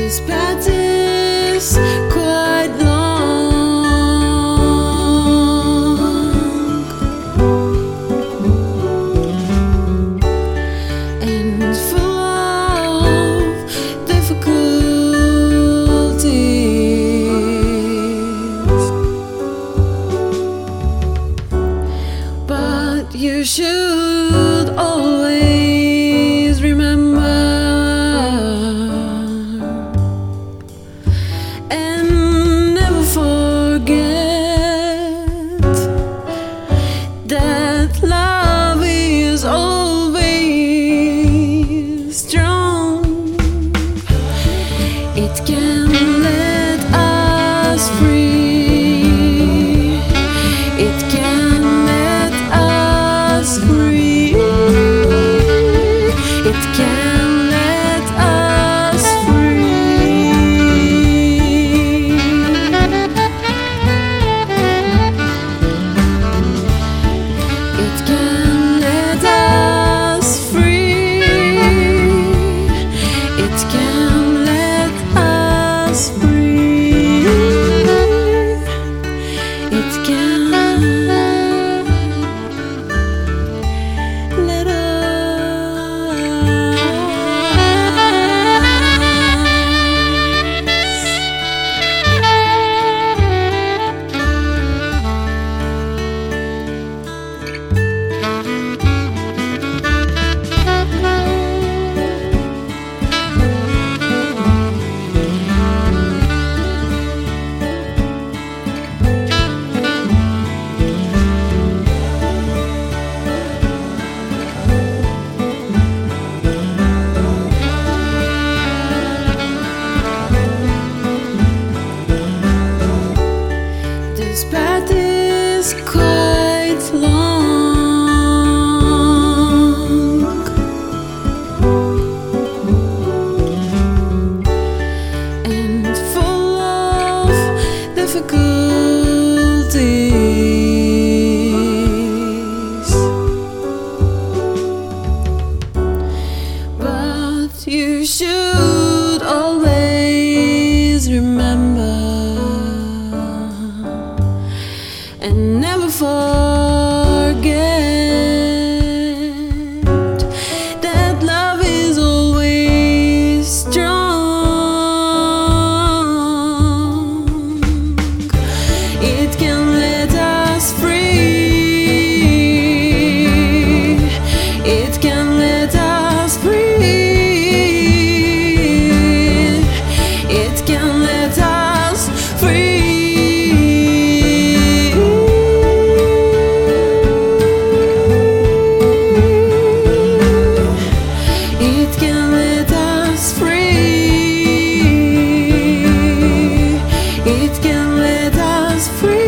This path is quite long and full of difficulties, but you should always remember and never forget that love is always strong. It can let us free. It can let us free. It can let us free. It can let us free. It can let us free. It can let us. This path is quite long and full of difficulties, but you should always remember and never forget that love is always strong. It can let us free. It can let us free. It can let us free. It can let us free. It can let us free.